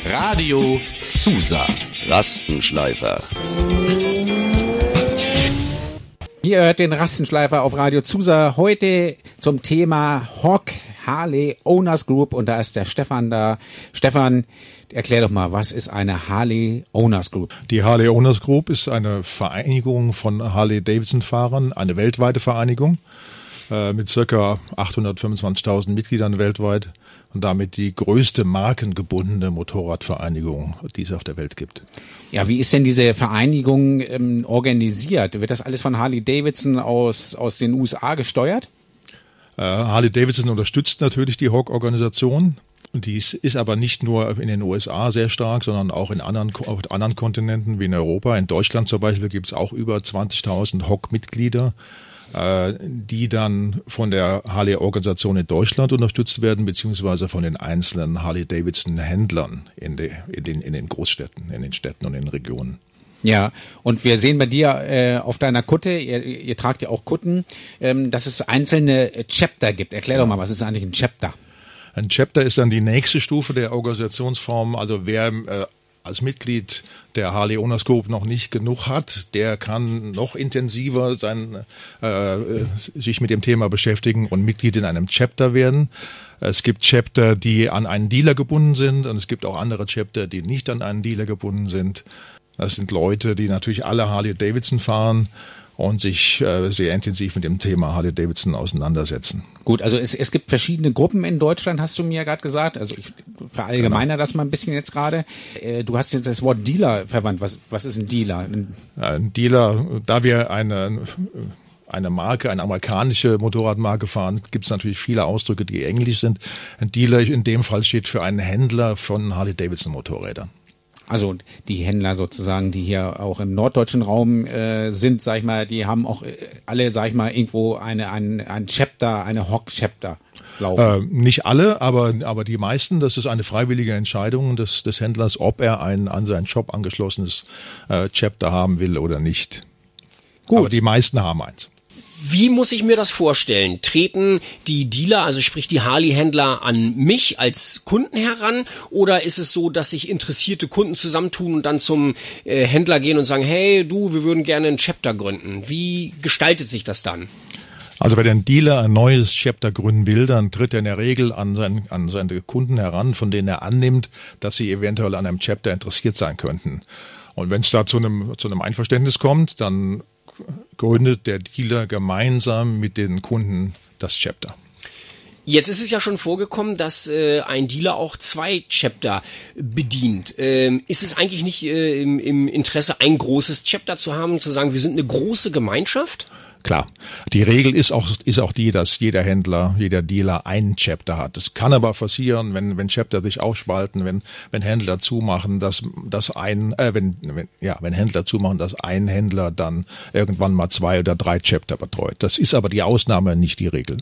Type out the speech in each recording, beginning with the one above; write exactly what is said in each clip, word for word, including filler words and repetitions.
Radio Zusa. Rastenschleifer. Ihr hört den Rastenschleifer auf Radio Zusa. Heute zum Thema H O G, Harley Owners Group. Und da ist der Stefan da. Stefan, erklär doch mal, was ist eine Harley Owners Group? Die Harley Owners Group ist eine Vereinigung von Harley-Davidson-Fahrern, eine weltweite Vereinigung äh, mit circa achthundertfünfundzwanzigtausend Mitgliedern weltweit und damit die größte markengebundene Motorradvereinigung, die es auf der Welt gibt. Ja, wie ist denn diese Vereinigung ähm, organisiert? Wird das alles von Harley-Davidson aus, aus den U S A gesteuert? Äh, Harley-Davidson unterstützt natürlich die H O G-Organisation. Und die ist, ist aber nicht nur in den U S A sehr stark, sondern auch in anderen, auf anderen Kontinenten wie in Europa. In Deutschland zum Beispiel gibt es auch über zwanzigtausend H O G-Mitglieder, äh, die dann von der Harley-Organisation in Deutschland unterstützt werden, beziehungsweise von den einzelnen Harley-Davidson-Händlern in, de, in, den, in den Großstädten, in den Städten und in den Regionen. Ja, und wir sehen bei dir äh, auf deiner Kutte, ihr, ihr tragt ja auch Kutten, ähm, dass es einzelne Chapter gibt. Erklär doch mal, was ist eigentlich ein Chapter? Ein Chapter ist dann die nächste Stufe der Organisationsform. Also wer äh, als Mitglied der Harley Owners Group noch nicht genug hat, der kann noch intensiver sein, äh, sich mit dem Thema beschäftigen und Mitglied in einem Chapter werden. Es gibt Chapter, die an einen Dealer gebunden sind, und es gibt auch andere Chapter, die nicht an einen Dealer gebunden sind. Das sind Leute, die natürlich alle Harley-Davidson fahren und sich äh, sehr intensiv mit dem Thema Harley-Davidson auseinandersetzen. Gut, also es, es gibt verschiedene Gruppen in Deutschland, hast du mir gerade gesagt. Also ich verallgemeiner genau. das mal ein bisschen jetzt gerade. Äh, du hast jetzt das Wort Dealer verwandt. Was, was ist ein Dealer? Ein, ein Dealer, da wir eine eine Marke, eine amerikanische Motorradmarke fahren, gibt es natürlich viele Ausdrücke, die englisch sind. Ein Dealer in dem Fall steht für einen Händler von Harley-Davidson-Motorrädern. Also die Händler sozusagen, die hier auch im norddeutschen Raum äh, sind, sag ich mal, die haben auch äh, alle, sag ich mal, irgendwo eine ein, ein Chapter, eine H O G-Chapter laufen. Äh, nicht alle, aber aber die meisten. Das ist eine freiwillige Entscheidung des des Händlers, ob er ein an seinen Shop angeschlossenes äh, Chapter haben will oder nicht. Gut. Aber die meisten haben eins. Wie muss ich mir das vorstellen? Treten die Dealer, also sprich die Harley-Händler, an mich als Kunden heran? Oder ist es so, dass sich interessierte Kunden zusammentun und dann zum äh, Händler gehen und sagen, hey, du, wir würden gerne ein Chapter gründen? Wie gestaltet sich das dann? Also wenn ein Dealer ein neues Chapter gründen will, dann tritt er in der Regel an, sein, an seine Kunden heran, von denen er annimmt, dass sie eventuell an einem Chapter interessiert sein könnten. Und wenn es da zu einem, zu einem Einverständnis kommt, dann gründet der Dealer gemeinsam mit den Kunden das Chapter. Jetzt ist es ja schon vorgekommen, dass äh, ein Dealer auch zwei Chapter bedient. Ähm, ist es eigentlich nicht äh, im, im Interesse, ein großes Chapter zu haben, zu sagen, wir sind eine große Gemeinschaft? Klar. Die Regel ist auch, ist auch die, dass jeder Händler, jeder Dealer einen Chapter hat. Es kann aber passieren, wenn, wenn Chapter sich aufspalten, wenn, wenn Händler zumachen, dass, dass ein, äh, wenn, wenn, ja, wenn Händler zumachen, dass ein Händler dann irgendwann mal zwei oder drei Chapter betreut. Das ist aber die Ausnahme, nicht die Regel.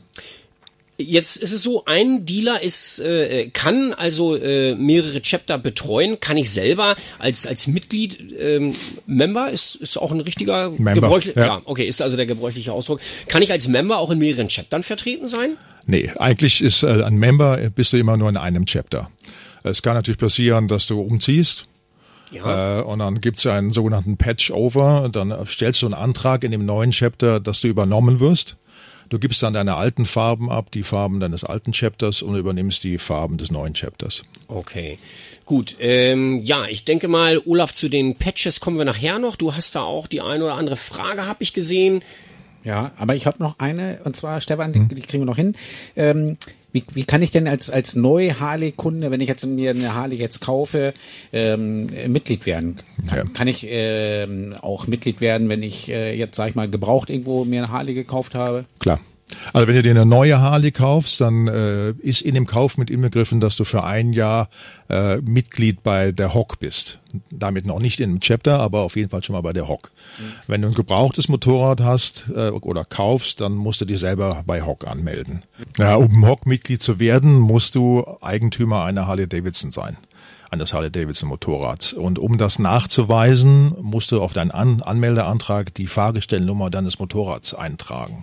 Jetzt ist es so, ein Dealer ist äh, kann also äh, mehrere Chapter betreuen. Kann ich selber als als Mitglied ähm, Member ist ist auch ein richtiger gebräuchlicher ja. ja okay ist also der gebräuchliche Ausdruck. Kann ich als Member auch in mehreren Chaptern vertreten sein? Nee, eigentlich ist äh, ein Member bist du immer nur in einem Chapter. Es kann natürlich passieren, dass du umziehst. Ja. Äh, und dann gibt's einen sogenannten Patch-Over. Dann stellst du einen Antrag in dem neuen Chapter, dass du übernommen wirst. Du gibst dann deine alten Farben ab, die Farben deines alten Chapters, und übernimmst die Farben des neuen Chapters. Okay, gut. Ähm, ja, ich denke mal, Olaf, zu den Patches kommen wir nachher noch. Du hast da auch die eine oder andere Frage, habe ich gesehen. Ja, aber ich habe noch eine, und zwar, Stefan, die, die kriegen wir noch hin. Ähm, wie, wie kann ich denn als als neue Harley-Kunde, wenn ich jetzt mir eine Harley jetzt kaufe, ähm, Mitglied werden? Kann, ja. kann ich ähm, auch Mitglied werden, wenn ich äh, jetzt, sag ich mal, gebraucht irgendwo mir eine Harley gekauft habe? Klar. Also wenn du dir eine neue Harley kaufst, dann äh, ist in dem Kauf mit inbegriffen, dass du für ein Jahr äh, Mitglied bei der H O G bist. Damit noch nicht in einem Chapter, aber auf jeden Fall schon mal bei der H O G. Mhm. Wenn du ein gebrauchtes Motorrad hast äh, oder kaufst, dann musst du dich selber bei H O G anmelden. Ja, um H O G-Mitglied zu werden, musst du Eigentümer einer Harley-Davidson sein, eines Harley-Davidson-Motorrads. Und um das nachzuweisen, musst du auf deinen An- Anmeldeantrag die Fahrgestellnummer deines Motorrads eintragen.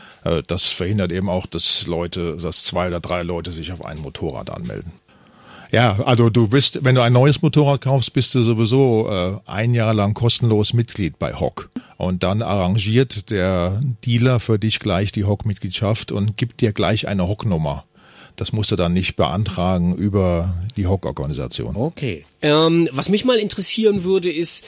Das verhindert eben auch, dass Leute, dass zwei oder drei Leute sich auf ein Motorrad anmelden. Ja, also du bist, wenn du ein neues Motorrad kaufst, bist du sowieso äh, ein Jahr lang kostenlos Mitglied bei H O K. Und dann arrangiert der Dealer für dich gleich die H O K-Mitgliedschaft und gibt dir gleich eine H O K-Nummer. Das musst du dann nicht beantragen über die H O K-Organisation. Okay. Ähm, was mich mal interessieren würde, ist,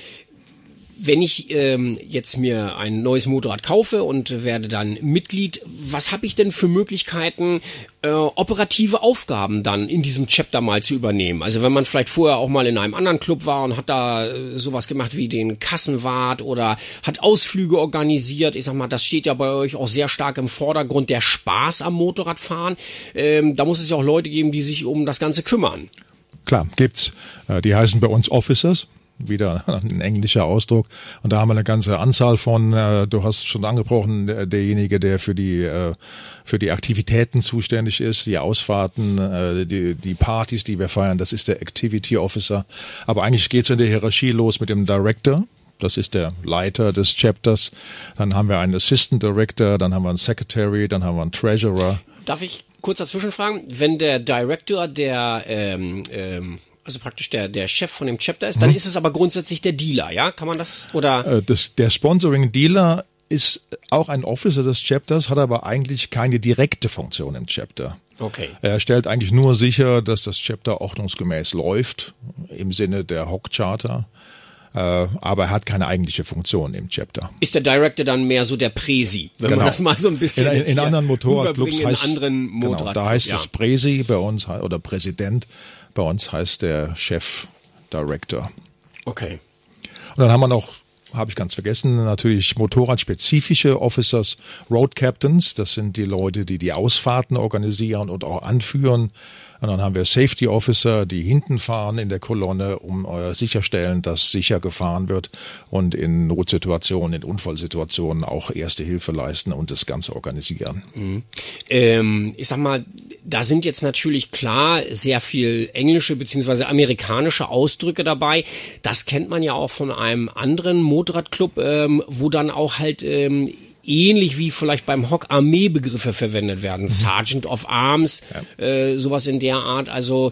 wenn ich ähm, jetzt mir ein neues Motorrad kaufe und werde dann Mitglied, was habe ich denn für Möglichkeiten, äh, operative Aufgaben dann in diesem Chapter mal zu übernehmen? Also wenn man vielleicht vorher auch mal in einem anderen Club war und hat da äh, sowas gemacht wie den Kassenwart oder hat Ausflüge organisiert, ich sag mal, das steht ja bei euch auch sehr stark im Vordergrund, der Spaß am Motorradfahren. Ähm, da muss es ja auch Leute geben, die sich um das Ganze kümmern. Klar, gibt's. Äh, die heißen bei uns Officers. Wieder ein englischer Ausdruck. Und da haben wir eine ganze Anzahl von, äh, du hast schon angebrochen, der, derjenige, der für die äh, für die Aktivitäten zuständig ist, die Ausfahrten, äh, die, die Partys, die wir feiern, das ist der Activity Officer. Aber eigentlich geht's in der Hierarchie los mit dem Director. Das ist der Leiter des Chapters. Dann haben wir einen Assistant Director, dann haben wir einen Secretary, dann haben wir einen Treasurer. Darf ich kurz dazwischen fragen? Wenn der Director der ähm, ähm also praktisch der der Chef von dem Chapter ist, dann mhm. ist es aber grundsätzlich der Dealer, ja? Kann man das, oder? Das, der Sponsoring-Dealer ist auch ein Officer des Chapters, hat aber eigentlich keine direkte Funktion im Chapter. Okay. Er stellt eigentlich nur sicher, dass das Chapter ordnungsgemäß läuft, im Sinne der H O K-Charta. Aber er hat keine eigentliche Funktion im Chapter. Ist der Director dann mehr so der Präsi, wenn genau. man das mal so ein bisschen in, in, in anderen Motorradclubs heißt in anderen Motorrad genau, da heißt ja. es Präsi bei uns oder Präsident. Bei uns heißt der Chef Director. Okay. Und dann haben wir noch, habe ich ganz vergessen, natürlich motorradspezifische Officers, Road Captains. Das sind die Leute, die die Ausfahrten organisieren und auch anführen. Und dann haben wir Safety Officer, die hinten fahren in der Kolonne, um äh, sicherstellen, dass sicher gefahren wird und in Notsituationen, in Unfallsituationen auch Erste Hilfe leisten und das Ganze organisieren. Mhm. Ähm, ich sag mal, da sind jetzt natürlich klar sehr viel englische beziehungsweise amerikanische Ausdrücke dabei. Das kennt man ja auch von einem anderen Motorradclub, ähm, wo dann auch halt ähm, ähnlich wie vielleicht beim H O K Armeebegriffe verwendet werden. Mhm. Sergeant of Arms, ja. äh, sowas in der Art. Also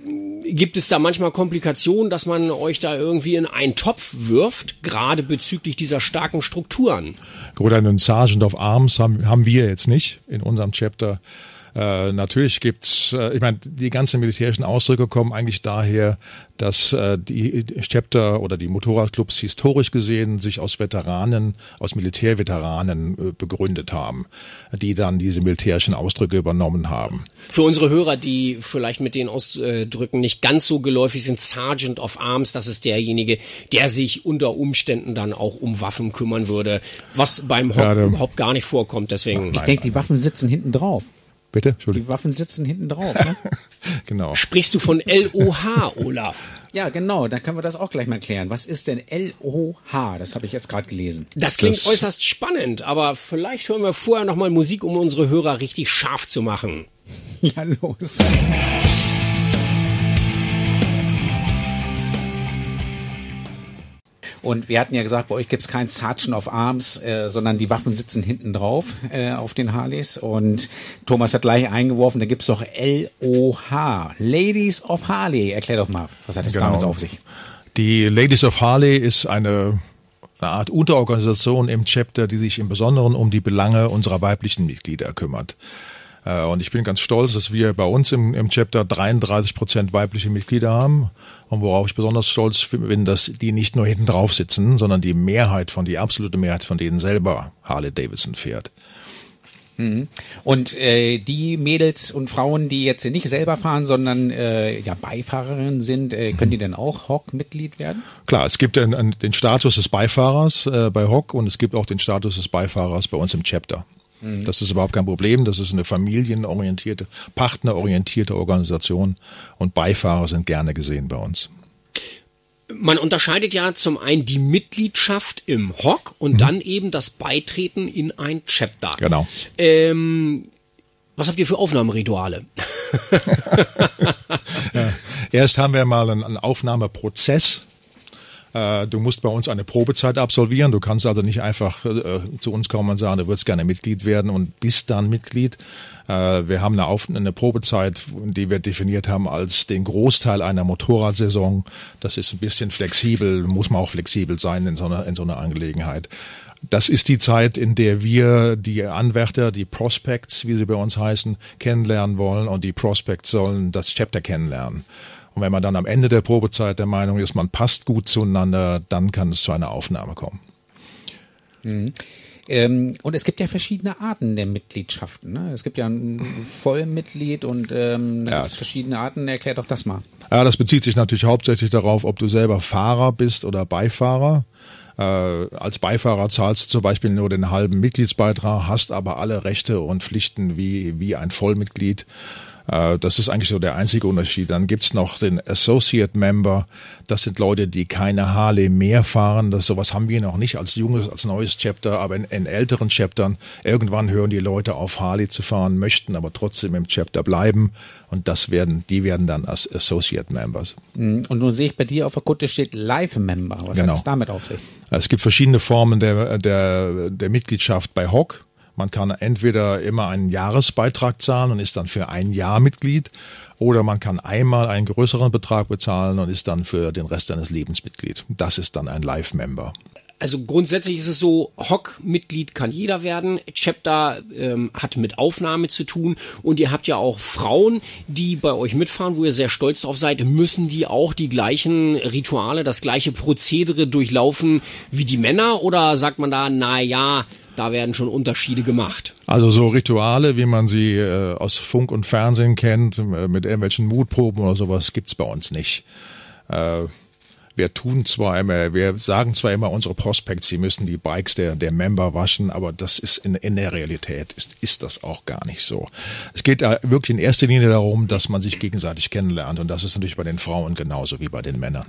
gibt es da manchmal Komplikationen, dass man euch da irgendwie in einen Topf wirft, gerade bezüglich dieser starken Strukturen? Gut, einen Sergeant of Arms haben, haben wir jetzt nicht in unserem Chapter. Äh, natürlich gibt's, äh, ich meine, die ganzen militärischen Ausdrücke kommen eigentlich daher, dass äh, die Chapter oder die Motorradclubs historisch gesehen sich aus Veteranen, aus Militärveteranen äh, begründet haben, die dann diese militärischen Ausdrücke übernommen haben. Für unsere Hörer, die vielleicht mit den Ausdrücken nicht ganz so geläufig sind, Sergeant of Arms, das ist derjenige, der sich unter Umständen dann auch um Waffen kümmern würde, was beim H O K ja, überhaupt gar nicht vorkommt. Deswegen. Ich denke, die Waffen sitzen hinten drauf. Bitte? Entschuldigung. Die Waffen sitzen hinten drauf, ne? Genau. Sprichst du von L O H, Olaf? Ja, genau, dann können wir das auch gleich mal klären. Was ist denn L O H? Das habe ich jetzt gerade gelesen. Das klingt das äußerst spannend, aber vielleicht hören wir vorher noch mal Musik, um unsere Hörer richtig scharf zu machen. Ja, los. Und wir hatten ja gesagt, bei euch gibt's kein Sergeant of Arms, äh, sondern die Waffen sitzen hinten drauf äh, auf den Harleys. Und Thomas hat gleich eingeworfen, da gibt's doch L O H, Ladies of Harley. Erklär doch mal, was hat das genau. damit auf sich? Die Ladies of Harley ist eine, eine Art Unterorganisation im Chapter, die sich im Besonderen um die Belange unserer weiblichen Mitglieder kümmert. Und ich bin ganz stolz, dass wir bei uns im, im Chapter dreiunddreißig Prozent weibliche Mitglieder haben. Und worauf ich besonders stolz bin, dass die nicht nur hinten drauf sitzen, sondern die Mehrheit von, die absolute Mehrheit von denen selber Harley Davidson fährt. Mhm. Und äh, die Mädels und Frauen, die jetzt nicht selber fahren, sondern äh, ja Beifahrerinnen sind, äh, können die denn auch H O K-Mitglied werden? Klar, es gibt den, den Status des Beifahrers äh, bei H O K und es gibt auch den Status des Beifahrers bei uns im Chapter. Das ist überhaupt kein Problem. Das ist eine familienorientierte, partnerorientierte Organisation und Beifahrer sind gerne gesehen bei uns. Man unterscheidet ja zum einen die Mitgliedschaft im H O K und mhm. dann eben das Beitreten in ein Chapter. Genau. Ähm, was habt ihr für Aufnahmerituale? Ja. Erst haben wir mal einen, einen Aufnahmeprozess. Äh, du musst bei uns eine Probezeit absolvieren. Du kannst also nicht einfach äh, zu uns kommen und sagen, du würdest gerne Mitglied werden und bist dann Mitglied. Äh, wir haben eine, Auf- eine Probezeit, die wir definiert haben als den Großteil einer Motorradsaison. Das ist ein bisschen flexibel, muss man auch flexibel sein in so einer, in so einer Angelegenheit. Das ist die Zeit, in der wir die Anwärter, die Prospects, wie sie bei uns heißen, kennenlernen wollen, und die Prospects sollen das Chapter kennenlernen. Und wenn man dann am Ende der Probezeit der Meinung ist, man passt gut zueinander, dann kann es zu einer Aufnahme kommen. Mhm. Ähm, und es gibt ja verschiedene Arten der Mitgliedschaften. Ne? Es gibt ja ein Vollmitglied und ähm, ja. es verschiedene Arten. Erklär doch das mal. Ja, das bezieht sich natürlich hauptsächlich darauf, ob du selber Fahrer bist oder Beifahrer. Äh, als Beifahrer zahlst du zum Beispiel nur den halben Mitgliedsbeitrag, hast aber alle Rechte und Pflichten wie, wie ein Vollmitglied. Das ist eigentlich so der einzige Unterschied. Dann gibt's noch den Associate Member. Das sind Leute, die keine Harley mehr fahren. Das, sowas haben wir noch nicht als junges, als neues Chapter. Aber in, in älteren Chaptern, irgendwann hören die Leute auf, Harley zu fahren, möchten aber trotzdem im Chapter bleiben. Und das werden, die werden dann als Associate Members. Und nun sehe ich bei dir auf der Kutte steht Live Member. Was genau. hat das damit auf sich? Es gibt verschiedene Formen der, der, der Mitgliedschaft bei H O G. Man kann entweder immer einen Jahresbeitrag zahlen und ist dann für ein Jahr Mitglied, oder man kann einmal einen größeren Betrag bezahlen und ist dann für den Rest seines Lebens Mitglied. Das ist dann ein Live-Member. Also grundsätzlich ist es so, H O G-Mitglied kann jeder werden. Chapter ähm, hat mit Aufnahme zu tun, und ihr habt ja auch Frauen, die bei euch mitfahren, wo ihr sehr stolz drauf seid. Müssen die auch die gleichen Rituale, das gleiche Prozedere durchlaufen wie die Männer, oder sagt man da, na ja, da werden schon Unterschiede gemacht? Also so Rituale, wie man sie äh, aus Funk und Fernsehen kennt, äh, mit irgendwelchen Mutproben oder sowas, gibt's bei uns nicht. Äh, wir tun zwar immer, wir sagen zwar immer unsere Prospects, sie müssen die Bikes der der Member waschen, aber das ist in, in der Realität ist ist das auch gar nicht so. Es geht da wirklich in erster Linie darum, dass man sich gegenseitig kennenlernt, und das ist natürlich bei den Frauen genauso wie bei den Männern.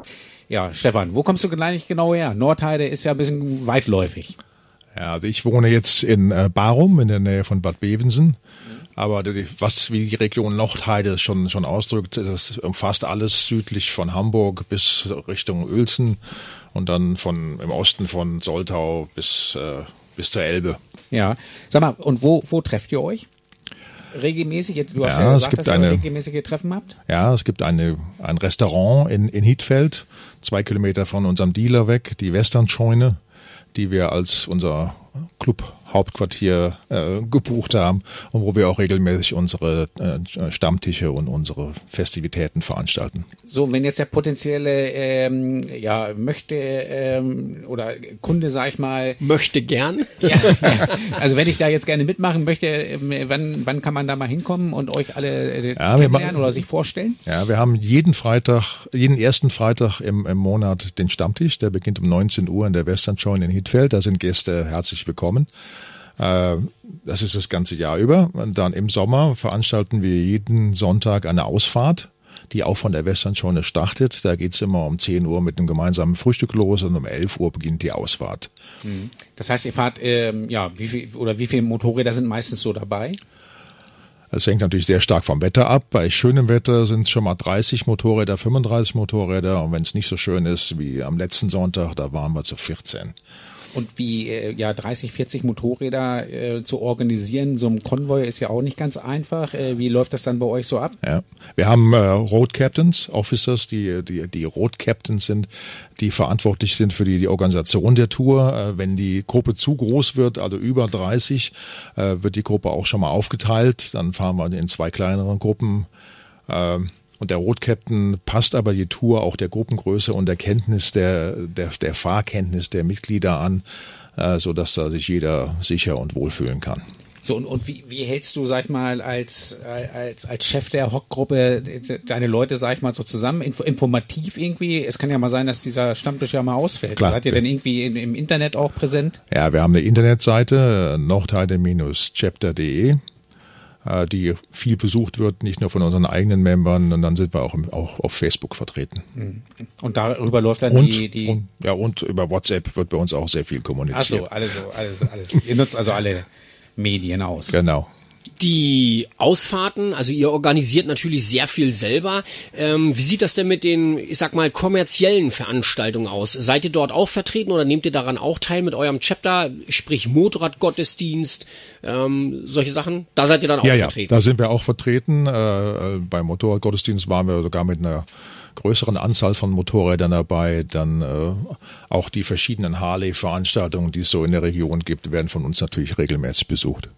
Ja, Stefan, wo kommst du gleich genau her? Nordheide ist ja ein bisschen weitläufig. Ja, also ich wohne jetzt in äh, Barum in der Nähe von Bad Bevensen. Aber die, was wie die Region Nordheide schon schon ausdrückt, das umfasst alles südlich von Hamburg bis Richtung Uelzen und dann von im Osten von Soltau bis äh, bis zur Elbe. Ja, sag mal, und wo wo trefft ihr euch? Regelmäßig? Du hast ja, ja es gesagt, gibt dass ihr eine, regelmäßige Treffen habt. Ja, es gibt eine ein Restaurant in in Hietfeld, zwei Kilometer von unserem Dealer weg, die Westernscheune, die wir als unser Club-Hauptquartier äh, gebucht haben und wo wir auch regelmäßig unsere äh, Stammtische und unsere Festivitäten veranstalten. So, wenn jetzt der potenzielle ähm, ja möchte ähm, oder Kunde, sag ich mal, möchte gern. Ja, ja, also wenn ich da jetzt gerne mitmachen möchte, äh, wann wann kann man da mal hinkommen und euch alle äh, ja, kennenlernen oder sich vorstellen? Ja, wir haben jeden Freitag, jeden ersten Freitag im, im Monat den Stammtisch. Der beginnt um neunzehn Uhr in der Westernscheune in Hietfeld. Da sind Gäste herzlich willkommen. Das ist das ganze Jahr über. Und dann im Sommer veranstalten wir jeden Sonntag eine Ausfahrt, die auch von der Westernscheune startet. Da geht's immer um zehn Uhr mit einem gemeinsamen Frühstück los, und um elf Uhr beginnt die Ausfahrt. Das heißt, ihr fahrt, ähm, ja, wie viel oder wie viele Motorräder sind meistens so dabei? Es hängt natürlich sehr stark vom Wetter ab. Bei schönem Wetter sind es schon mal dreißig Motorräder, fünfunddreißig Motorräder. Und wenn es nicht so schön ist wie am letzten Sonntag, da waren wir zu vierzehn. Und wie äh, ja dreißig, vierzig Motorräder äh, zu organisieren, so ein Konvoi ist ja auch nicht ganz einfach. Äh, wie läuft das dann bei euch so ab? Ja, wir haben äh, Road Captains, Officers, die die die Road Captains sind, die verantwortlich sind für die die Organisation der Tour. Äh, wenn die Gruppe zu groß wird, also über dreißig, äh, wird die Gruppe auch schon mal aufgeteilt. Dann fahren wir in zwei kleineren Gruppen. Äh, Und der Road Captain passt aber die Tour auch der Gruppengröße und der Kenntnis der, der, der Fahrkenntnis der Mitglieder an, äh, so dass da sich jeder sicher und wohlfühlen kann. So, und, und wie, wie hältst du, sag ich mal, als, als, als Chef der H O G-Gruppe deine Leute, sag ich mal, so zusammen, info, informativ irgendwie? Es kann ja mal sein, dass dieser Stammtisch ja mal ausfällt. Klar. Seid ihr denn irgendwie in, im Internet auch präsent? Ja, wir haben eine Internetseite, nordheide Bindestrich chapter punkt de. Die viel besucht wird, nicht nur von unseren eigenen Membern, und dann sind wir auch, im, auch auf Facebook vertreten. Und darüber läuft dann und, die, die und ja und über WhatsApp wird bei uns auch sehr viel kommuniziert. Ach so, alles so, alles so, alles. Ihr nutzt also alle Medien aus. Genau. Die Ausfahrten, also ihr organisiert natürlich sehr viel selber. Ähm, wie sieht das denn mit den, ich sag mal, kommerziellen Veranstaltungen aus? Seid ihr dort auch vertreten oder nehmt ihr daran auch teil mit eurem Chapter, sprich Motorradgottesdienst, ähm, solche Sachen? Da seid ihr dann auch ja, vertreten? Ja, da sind wir auch vertreten. Äh, beim Motorradgottesdienst waren wir sogar mit einer größeren Anzahl von Motorrädern dabei. Dann äh, auch die verschiedenen Harley-Veranstaltungen, die es so in der Region gibt, werden von uns natürlich regelmäßig besucht.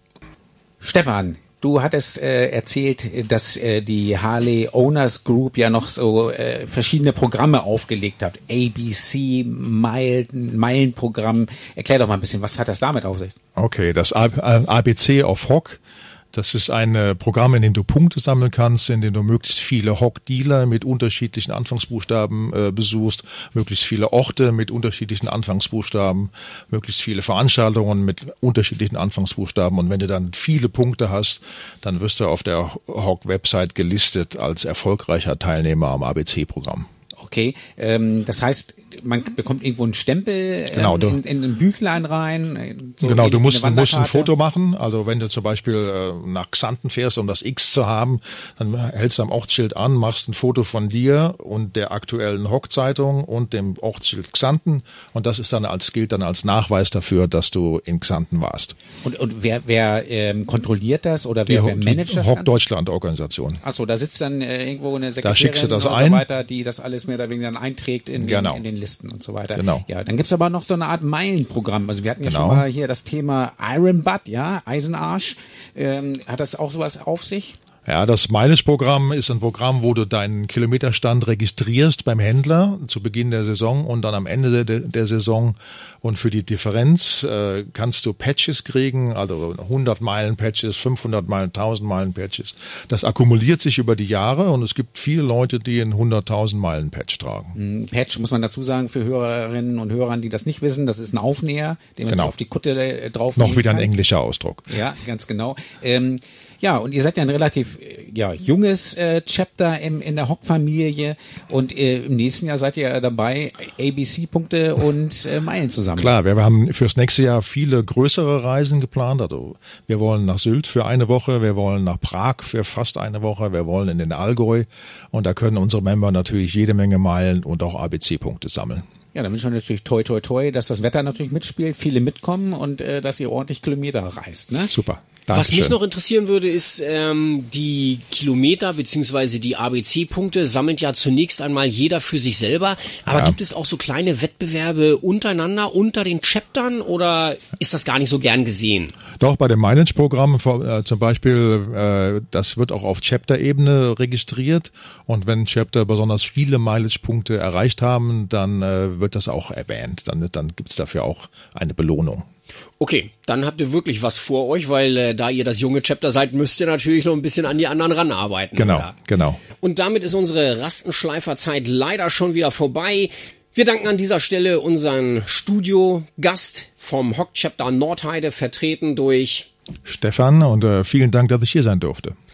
Stefan, du hattest äh, erzählt, dass äh, die Harley Owners Group ja noch so äh, verschiedene Programme aufgelegt hat. A B C, Meilen, Meilenprogramm. Erklär doch mal ein bisschen, was hat das damit auf sich? Okay, das A B C of H O G. Das ist ein äh, Programm, in dem du Punkte sammeln kannst, in dem du möglichst viele H O G-Dealer mit unterschiedlichen Anfangsbuchstaben äh, besuchst, möglichst viele Orte mit unterschiedlichen Anfangsbuchstaben, möglichst viele Veranstaltungen mit unterschiedlichen Anfangsbuchstaben. Und wenn du dann viele Punkte hast, dann wirst du auf der H O G-Website gelistet als erfolgreicher Teilnehmer am A B C-Programm. Okay, ähm, das heißt, man bekommt irgendwo einen Stempel genau, ähm, in, in ein Büchlein rein. So genau, du musst, musst ein Foto machen. Also wenn du zum Beispiel äh, nach Xanten fährst, um das X zu haben, dann hältst du am Ortsschild an, machst ein Foto von dir und der aktuellen H O G-Zeitung und dem Ortsschild Xanten und das ist dann als gilt dann als Nachweis dafür, dass du in Xanten warst. Und, und wer, wer ähm, kontrolliert das oder wer, die, wer managt die das? H O G-Deutschland-Organisation. Achso, da sitzt dann äh, irgendwo eine Da schickst du Sekretärin das oder ein. so weiter, die das alles mehr oder weniger dann einträgt in, Genau. den, in den Listen und so weiter. Genau. Ja, dann gibt's aber noch so eine Art Meilenprogramm. Also wir hatten ja Genau. schon mal hier das Thema Iron Butt, ja, Eisenarsch. Ähm, hat das auch sowas auf sich? Ja, das Mileage-Programm ist ein Programm, wo du deinen Kilometerstand registrierst beim Händler zu Beginn der Saison und dann am Ende der, der Saison. Und für die Differenz äh, kannst du Patches kriegen, also hundert Meilen Patches, fünfhundert Meilen, tausend Meilen Patches. Das akkumuliert sich über die Jahre und es gibt viele Leute, die einen hunderttausend Meilen Patch tragen. Patch muss man dazu sagen für Hörerinnen und Hörern, die das nicht wissen, das ist ein Aufnäher, den man Genau. so auf die Kutte äh, drauf Noch wieder ein kann. englischer Ausdruck. Ja, ganz genau. Ähm, ja, und ihr seid ja ein relativ äh, ja, junges äh, Chapter im, in der H O G-Familie und äh, im nächsten Jahr seid ihr dabei, A B C-Punkte und äh, Meilen zusammen. Klar, wir haben fürs nächste Jahr viele größere Reisen geplant. Also wir wollen nach Sylt für eine Woche, wir wollen nach Prag für fast eine Woche, wir wollen in den Allgäu und da können unsere Member natürlich jede Menge Meilen und auch A B C-Punkte sammeln. Ja, dann wünschen wir natürlich toi toi toi, dass das Wetter natürlich mitspielt, viele mitkommen und äh, dass ihr ordentlich Kilometer reist, ne? Super. Was mich Dankeschön. noch interessieren würde, ist ähm, die Kilometer beziehungsweise die A B C-Punkte sammelt ja zunächst einmal jeder für sich selber. Aber Ja. gibt es auch so kleine Wettbewerbe untereinander, unter den Chaptern oder ist das gar nicht so gern gesehen? Doch, bei dem Mileage-Programm äh, zum Beispiel, äh, das wird auch auf Chapter-Ebene registriert und wenn Chapter besonders viele Mileage-Punkte erreicht haben, dann äh, wird das auch erwähnt. Dann, dann gibt's dafür auch eine Belohnung. Okay, dann habt ihr wirklich was vor euch, weil äh, da ihr das junge Chapter seid, müsst ihr natürlich noch ein bisschen an die anderen ranarbeiten. Genau, oder? genau. Und damit ist unsere Rastenschleiferzeit leider schon wieder vorbei. Wir danken an dieser Stelle unseren Studiogast vom H O G Chapter Nordheide, vertreten durch Stefan und äh, vielen Dank, dass ich hier sein durfte.